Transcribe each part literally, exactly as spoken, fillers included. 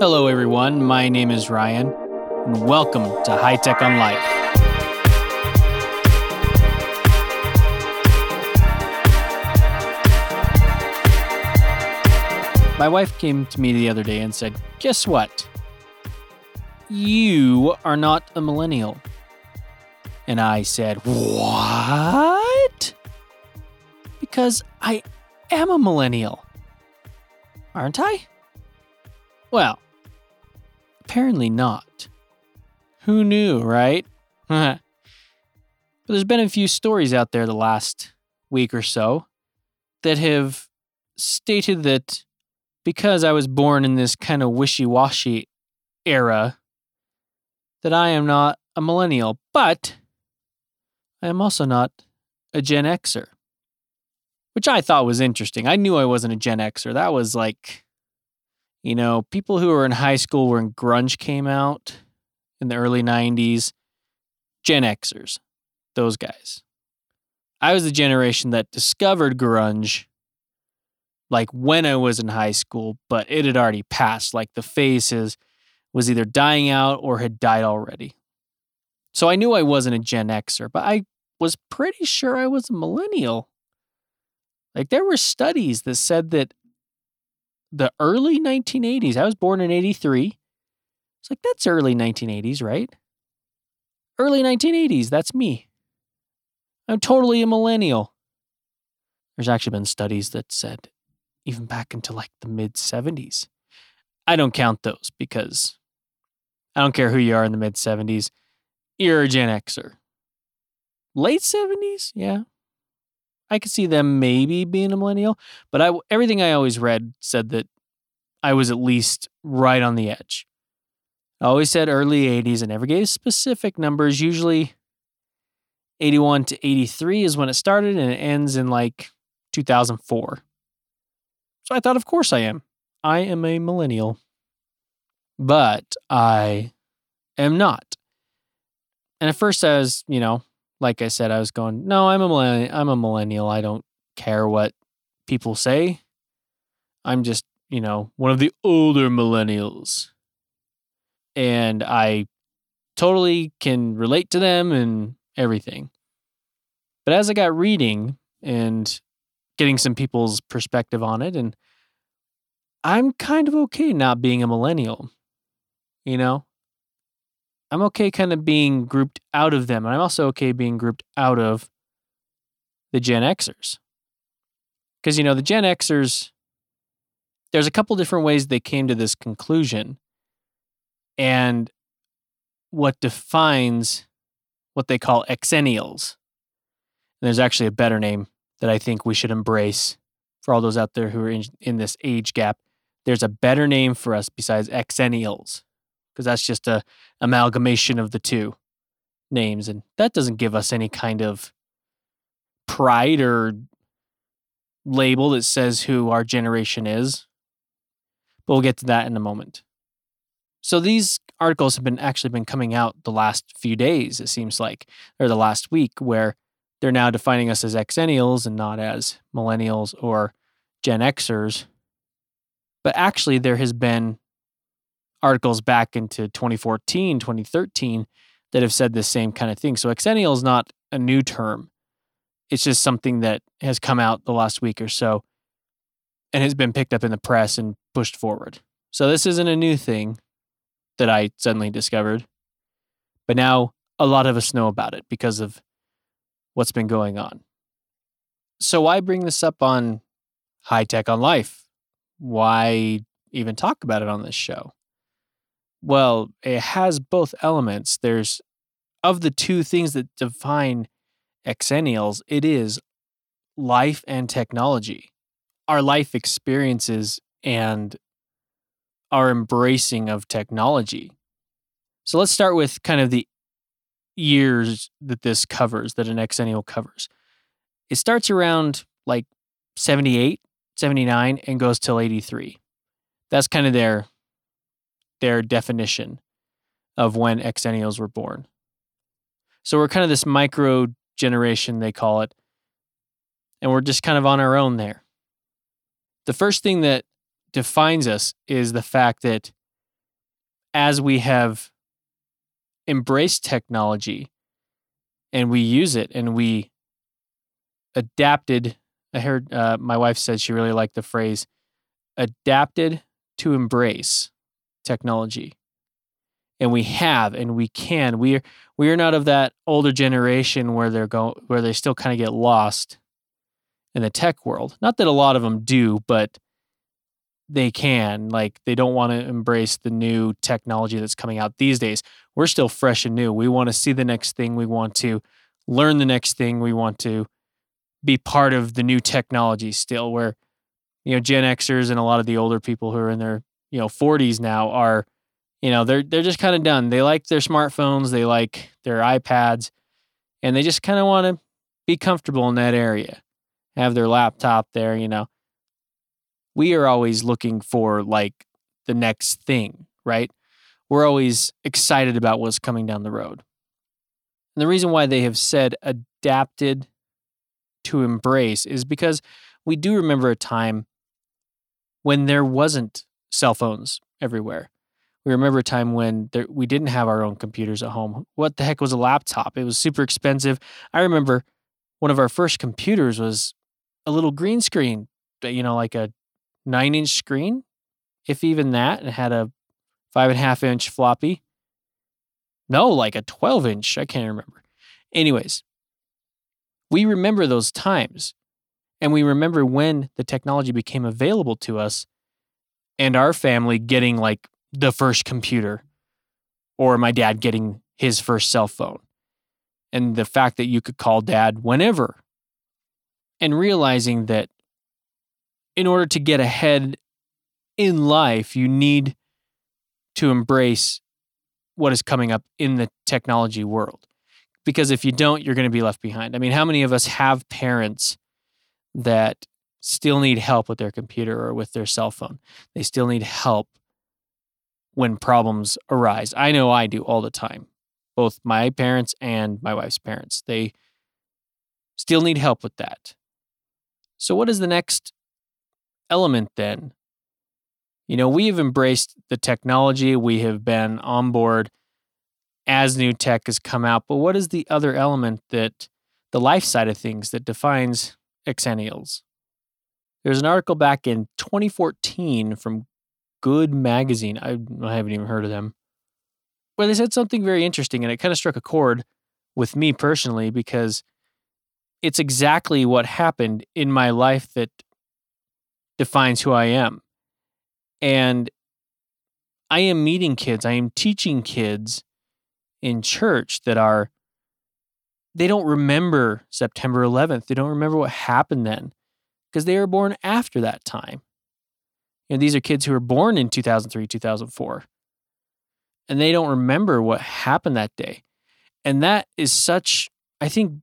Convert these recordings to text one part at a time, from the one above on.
Hello, everyone. My name is Ryan, and welcome to High Tech on Life. My wife came to me the other day and said, "Guess what? You are not a millennial." And I said, "What?" Because I am a millennial. Aren't I? Well, apparently not. Who knew, right? But there's been a few stories out there the last week or so that have stated that because I was born in this kind of wishy-washy era, that I am not a millennial, but I am also not a Gen Xer, which I thought was interesting. I knew I wasn't a Gen Xer. That was like, you know, people who were in high school when grunge came out in the early nineties, Gen Xers, those guys. I was the generation that discovered grunge like when I was in high school, but it had already passed. Like the phase is, was either dying out or had died already. So I knew I wasn't a Gen Xer, but I was pretty sure I was a millennial. Like there were studies that said that the early nineteen eighties, I was born in eighty-three. It's like, that's early nineteen eighties, right? Early nineteen eighties, that's me. I'm totally a millennial. There's actually been studies that said even back into like the mid seventies. I don't count those because I don't care who you are in the mid seventies. You're a Gen Xer. Late seventies? Yeah. I could see them maybe being a millennial, but I, everything I always read said that I was at least right on the edge. I always said early eighties and never gave specific numbers. Usually eighty-one to eighty-three is when it started and it ends in like two thousand four. So I thought, of course I am. I am a millennial. But I am not. And at first I was, you know, like I said, I was going, no, I'm a millennial. I'm a millennial. I don't care what people say. I'm just, you know, one of the older millennials. And I totally can relate to them and everything. But as I got reading and getting some people's perspective on it, and I'm kind of okay not being a millennial, you know? I'm okay kind of being grouped out of them, and I'm also okay being grouped out of the Gen Xers. Because, you know, the Gen Xers, there's a couple different ways they came to this conclusion, and what defines what they call Xennials. And there's actually a better name that I think we should embrace for all those out there who are in, in this age gap. There's a better name for us besides Xennials, because that's just a amalgamation of the two names, and that doesn't give us any kind of pride or label that says who our generation is. But we'll get to that in a moment. So these articles have been actually been coming out the last few days, it seems like, or the last week, where they're now defining us as Xennials and not as millennials or Gen Xers. But actually, there has been articles back into twenty fourteen, twenty thirteen that have said the same kind of thing. So Xennial is not a new term. It's just something that has come out the last week or so and has been picked up in the press and pushed forward. So this isn't a new thing that I suddenly discovered. But now a lot of us know about it because of what's been going on. So why bring this up on High Tech on Life? Why even talk about it on this show? Well, it has both elements. There's, of the two things that define Xennials, it is life and technology. Our life experiences and our embracing of technology. So let's start with kind of the years that this covers, that an Xennial covers. It starts around like seventy-eight, seventy-nine and goes till eighty-three. That's kind of their their definition of when Xennials were born. So we're kind of this micro generation, they call it, and we're just kind of on our own there. The first thing that defines us is the fact that as we have embraced technology and we use it and we adapted, I heard uh, my wife said she really liked the phrase adapted to embrace technology. And we have, and we can. We are we are not of that older generation where they're go where they still kind of get lost in the tech world. Not that a lot of them do, but they can. Like they don't want to embrace the new technology that's coming out these days. We're still fresh and new. We want to see the next thing. We want to learn the next thing. We want to be part of the new technology still. Where you know Gen Xers and a lot of the older people who are in their you know forties now are. You know, they're they're just kind of done. They like their smartphones, they like their iPads, and they just kind of want to be comfortable in that area. Have their laptop there, you know. We are always looking for like the next thing, right? We're always excited about what's coming down the road. And the reason why they have said adapted to embrace is because we do remember a time when there wasn't cell phones everywhere. We remember a time when there, we didn't have our own computers at home. What the heck was a laptop? It was super expensive. I remember one of our first computers was a little green screen, you know, like a nine-inch screen, if even that. It had a five and a half inch floppy. No, like a twelve inch. I can't remember. Anyways, we remember those times, and we remember when the technology became available to us, and our family getting like the first computer, or my dad getting his first cell phone. And the fact that you could call dad whenever. And realizing that in order to get ahead in life, you need to embrace what is coming up in the technology world. Because if you don't, you're going to be left behind. I mean, how many of us have parents that still need help with their computer or with their cell phone? They still need help when problems arise. I know I do all the time. Both my parents and my wife's parents. They still need help with that. So what is the next element then? You know, we have embraced the technology. We have been on board as new tech has come out. But what is the other element that, the life side of things, that defines Xennials? There's an article back in twenty fourteen from Good Magazine. I, I haven't even heard of them. Where they said something very interesting, and it kind of struck a chord with me personally because it's exactly what happened in my life that defines who I am. And I am meeting kids, I am teaching kids in church that are, they don't remember September eleventh. They don't remember what happened then because they were born after that time. You know, these are kids who were born in two thousand three, two thousand four, and they don't remember what happened that day. And that is such, I think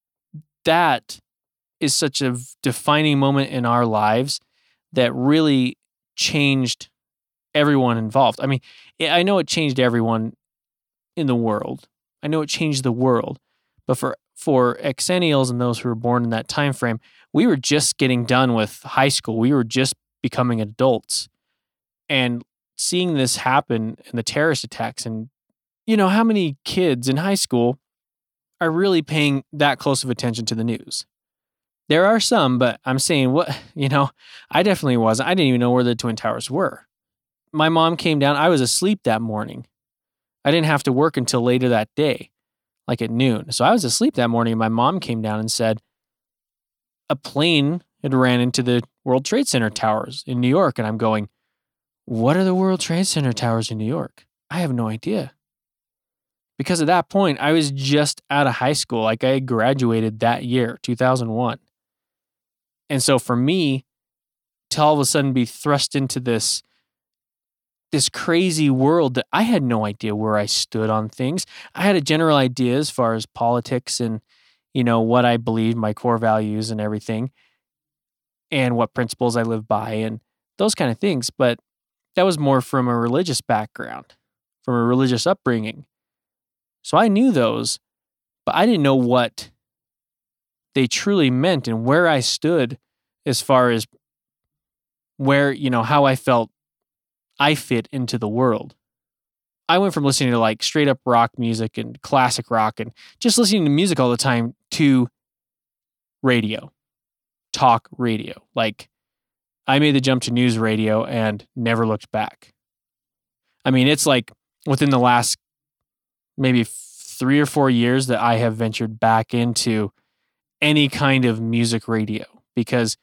that is such a defining moment in our lives that really changed everyone involved. I mean, I know it changed everyone in the world. I know it changed the world. But for for Xennials and those who were born in that time frame, we were just getting done with high school. We were just becoming adults. And seeing this happen in the terrorist attacks, and you know, how many kids in high school are really paying that close of attention to the news? There are some, but I'm saying, what, you know, I definitely wasn't. I didn't even know where the Twin Towers were. My mom came down. I was asleep that morning. I didn't have to work until later that day, like at noon. So I was asleep that morning, and my mom came down and said a plane had ran into the World Trade Center towers in New York. And I'm going, what are the World Trade Center towers in New York? I have no idea. Because at that point, I was just out of high school. Like I graduated that year, two thousand one. And so for me to all of a sudden be thrust into this, this crazy world that I had no idea where I stood on things. I had a general idea as far as politics and, you know, what I believed, my core values and everything, and what principles I live by and those kind of things. But that was more from a religious background, from a religious upbringing. So I knew those, but I didn't know what they truly meant and where I stood as far as where, you know, how I felt I fit into the world. I went from listening to like straight up rock music and classic rock and just listening to music all the time to radio, talk radio. Like I made the jump to news radio and never looked back. I mean, it's like within the last maybe three or four years that I have ventured back into any kind of music radio because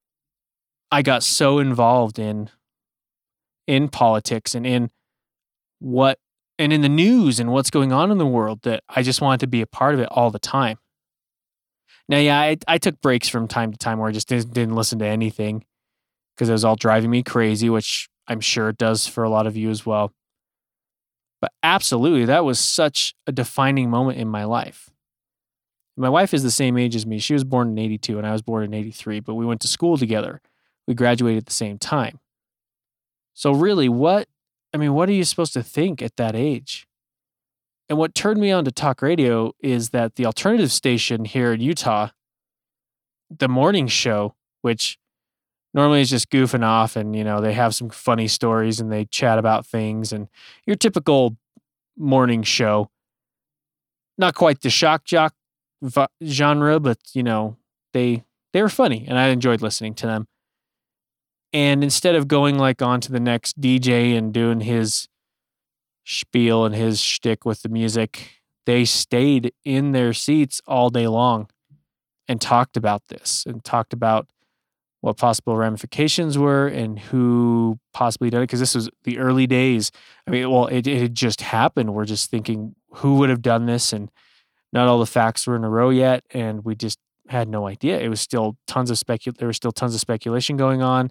I got so involved in in politics and in what and in the news and what's going on in the world that I just wanted to be a part of it all the time. Now, yeah, I, I took breaks from time to time where I just didn't, didn't listen to anything because it was all driving me crazy, which I'm sure it does for a lot of you as well. But absolutely, that was such a defining moment in my life. My wife is the same age as me. She was born in eighty-two and I was born in eighty-three, but we went to school together. We graduated at the same time. So really, what, I mean, what are you supposed to think at that age? And what turned me on to talk radio is that the alternative station here in Utah, the morning show, which normally is just goofing off and, you know, they have some funny stories and they chat about things and your typical morning show, not quite the shock jock v- genre, but, you know, they, they were funny and I enjoyed listening to them. And instead of going like on to the next D J and doing his spiel and his shtick with the music, they stayed in their seats all day long and talked about this and talked about what possible ramifications were and who possibly did it. Because this was the early days. I mean, well, it, it had just happened. We're just thinking who would have done this and not all the facts were in a row yet. And we just had no idea. It was still tons of specu. There was still tons of speculation going on.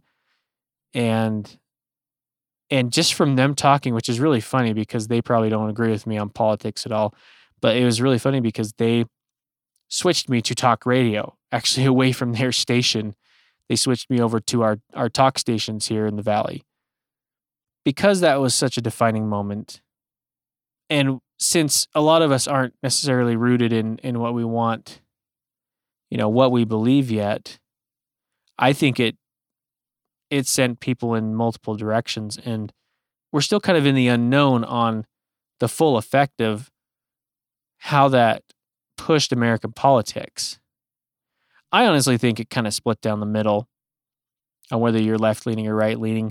And and just from them talking, which is really funny because they probably don't agree with me on politics at all, but it was really funny because they switched me to talk radio, actually away from their station. They switched me over to our, our talk stations here in the Valley because that was such a defining moment. And since a lot of us aren't necessarily rooted in, in what we want, you know, what we believe yet, I think it it sent people in multiple directions. And we're still kind of in the unknown on the full effect of how that pushed American politics. I honestly think it kind of split down the middle on whether you're left-leaning or right-leaning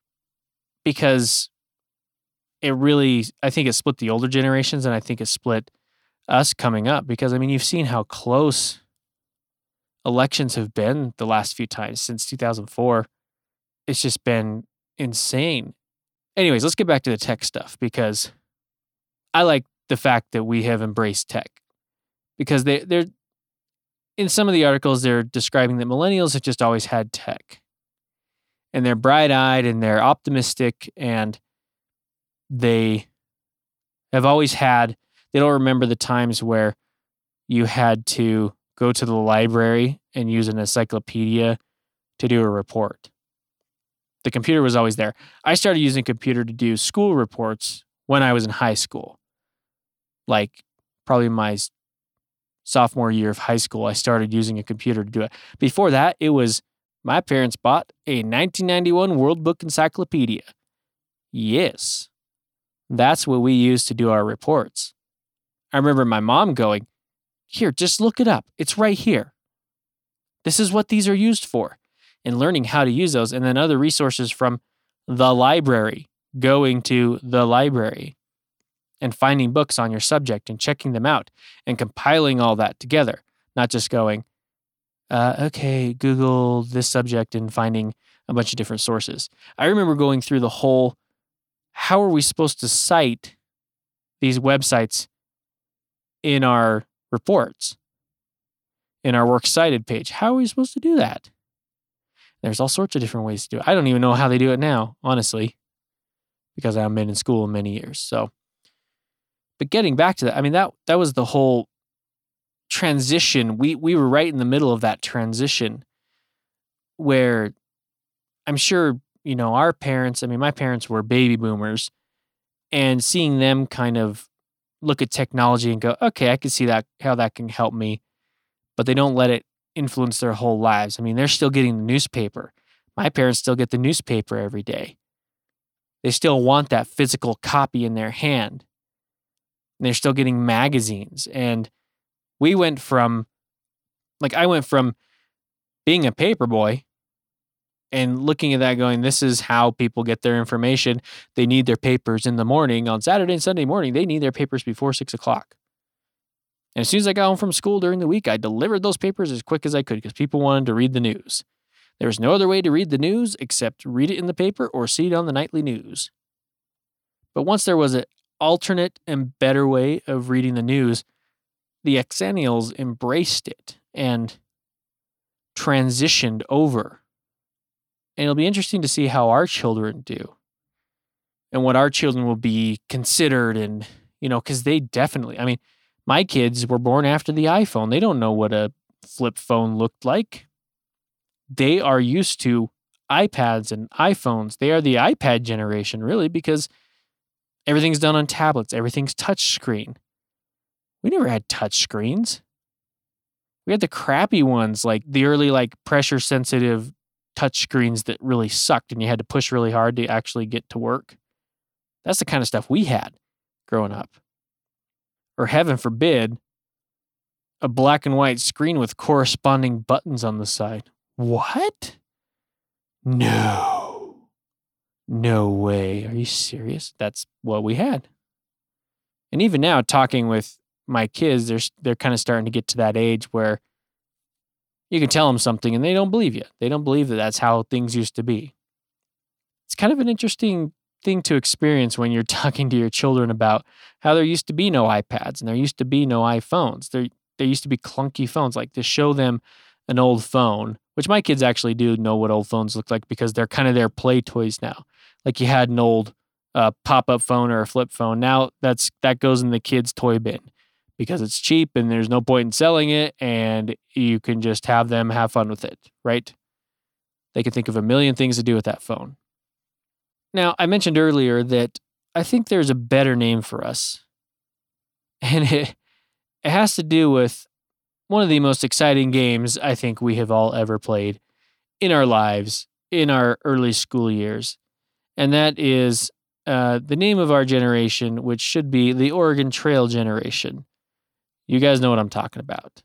because it really, I think it split the older generations and I think it split us coming up because, I mean, you've seen how close elections have been the last few times since two thousand four. It's just been insane. Anyways, let's get back to the tech stuff because I like the fact that we have embraced tech because they, they're, in some of the articles, they're describing that millennials have just always had tech and they're bright-eyed and they're optimistic and they have always had, they don't remember the times where you had to go to the library and use an encyclopedia to do a report. The computer was always there. I started using a computer to do school reports when I was in high school. Like probably my sophomore year of high school, I started using a computer to do it. Before that, it was my parents bought a nineteen ninety-one World Book Encyclopedia. Yes, that's what we used to do our reports. I remember my mom going, "Here, just look it up. It's right here. This is what these are used for." And learning how to use those, and then other resources from the library, going to the library and finding books on your subject and checking them out and compiling all that together, not just going, uh, okay, Google this subject and finding a bunch of different sources. I remember going through the whole, how are we supposed to cite these websites in our reports, in our works cited page? How are we supposed to do that? There's all sorts of different ways to do it. I don't even know how they do it now, honestly, because I haven't been in school in many years. So, but getting back to that, I mean, that that was the whole transition. We we were right in the middle of that transition where I'm sure, you know, our parents, I mean, my parents were baby boomers, and seeing them kind of look at technology and go, okay, I can see that, how that can help me, but they don't let it influence their whole lives. I mean, they're still getting the newspaper. My parents still get the newspaper every day. They still want that physical copy in their hand. And they're still getting magazines. And we went from, like, I went from being a paper boy and looking at that going, this is how people get their information. They need their papers in the morning. On Saturday and Sunday morning, they need their papers before six o'clock. And as soon as I got home from school during the week, I delivered those papers as quick as I could because people wanted to read the news. There was no other way to read the news except read it in the paper or see it on the nightly news. But once there was an alternate and better way of reading the news, the Xennials embraced it and transitioned over. And it'll be interesting to see how our children do and what our children will be considered. And, you know, because they definitely, I mean, my kids were born after the iPhone. They don't know what a flip phone looked like. They are used to iPads and iPhones. They are the iPad generation, really, because everything's done on tablets. Everything's touchscreen. We never had touch screens. We had the crappy ones, like the early, like pressure-sensitive touch screens that really sucked and you had to push really hard to actually get to work. That's the kind of stuff we had growing up. Or heaven forbid, a black and white screen with corresponding buttons on the side. What? No. No way. Are you serious? That's what we had. And even now, talking with my kids, they're, they're kind of starting to get to that age where you can tell them something and they don't believe you. They don't believe that that's how things used to be. It's kind of an interesting thing to experience when you're talking to your children about how there used to be no iPads and there used to be no iPhones. There, there used to be clunky phones. Like to show them an old phone, which my kids actually do know what old phones look like because they're kind of their play toys now. Like you had an old uh, pop-up phone or a flip phone. Now that's that goes in the kids' toy bin because it's cheap and there's no point in selling it and you can just have them have fun with it, right? They can think of a million things to do with that phone. Now, I mentioned earlier that I think there's a better name for us. And it, it has to do with one of the most exciting games I think we have all ever played in our lives, in our early school years. And that is uh, the name of our generation, which should be the Oregon Trail generation. You guys know what I'm talking about.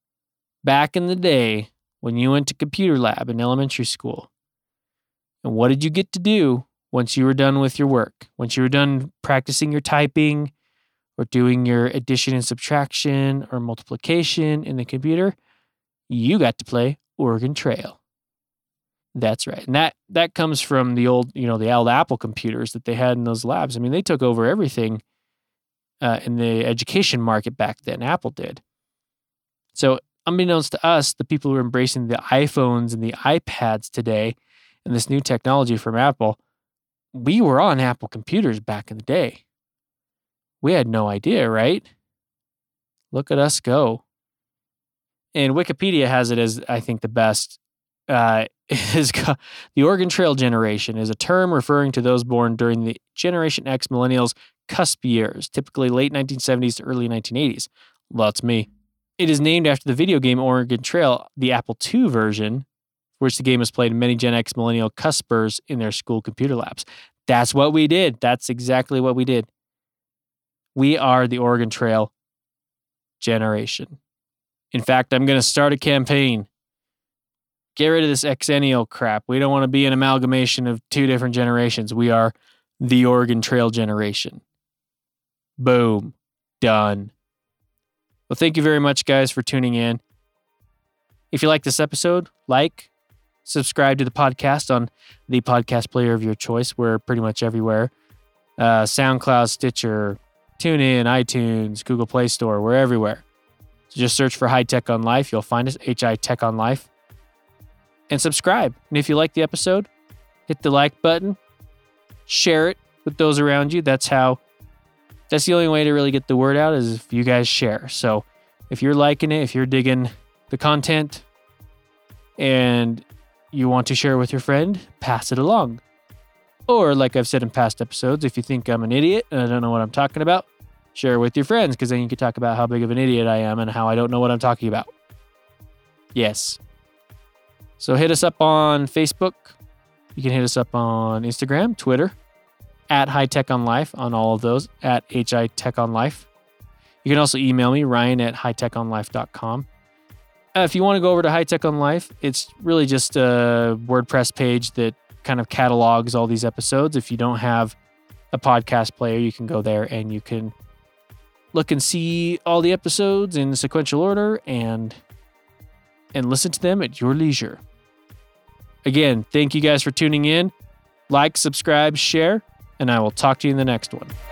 Back in the day, when you went to computer lab in elementary school, and what did you get to do once you were done with your work? Once you were done practicing your typing or doing your addition and subtraction or multiplication in the computer, you got to play Oregon Trail. That's right. And that, that comes from the old, you know, the old Apple computers that they had in those labs. I mean, they took over everything uh, in the education market back then. Apple did. So unbeknownst to us, the people who are embracing the iPhones and the iPads today and this new technology from Apple, we were on Apple computers back in the day. We had no idea, right? Look at us go. And Wikipedia has it as, I think, the best. Uh, is the Oregon Trail generation is a term referring to those born during the Generation X millennials cusp years, typically late nineteen seventies to early nineteen eighties. Well, that's me. It is named after the video game Oregon Trail, the Apple two version, which the game was played in many Gen X millennial cuspers in their school computer labs. That's what we did. That's exactly what we did. We are the Oregon Trail generation. In fact, I'm going to start a campaign. Get rid of this Xennial crap. We don't want to be an amalgamation of two different generations. We are the Oregon Trail generation. Boom. Done. Well, thank you very much, guys, for tuning in. If you like this episode, like, subscribe to the podcast on the podcast player of your choice. We're pretty much everywhere. Uh, SoundCloud, Stitcher, TuneIn, iTunes, Google Play Store. We're everywhere. So just search for High Tech on Life. You'll find us, H I Tech on Life. And subscribe. And if you like the episode, hit the like button. Share it with those around you. That's how, that's the only way to really get the word out is if you guys share. So if you're liking it, if you're digging the content and you want to share it with your friend, pass it along. Or like I've said in past episodes, if you think I'm an idiot and I don't know what I'm talking about, share it with your friends because then you can talk about how big of an idiot I am and how I don't know what I'm talking about. Yes. So hit us up on Facebook. You can hit us up on Instagram, Twitter. at High Tech on Life on all of those, at H I Tech on Life. You can also email me, Ryan at high tech on life dot com. Uh, if you want to go over to High Tech on Life, it's really just a WordPress page that kind of catalogs all these episodes. If you don't have a podcast player, you can go there and you can look and see all the episodes in sequential order and and listen to them at your leisure. Again, thank you guys for tuning in. Like, subscribe, share, and I will talk to you in the next one.